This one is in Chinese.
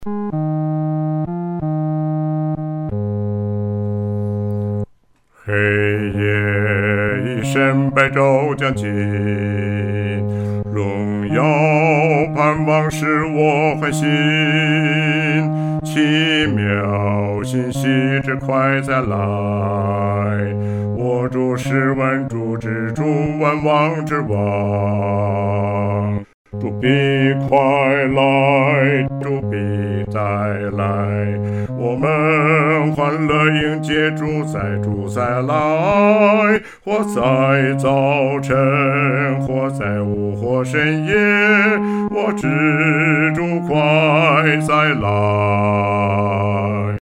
黑夜已深，白昼将近，荣耀盼望使我欢欣，奇妙信息之快再来，我主是万主之主，万王之王。主必快来，主必再来，我们欢乐迎接主再来，或在早晨，或在午或深夜，我知主快再来。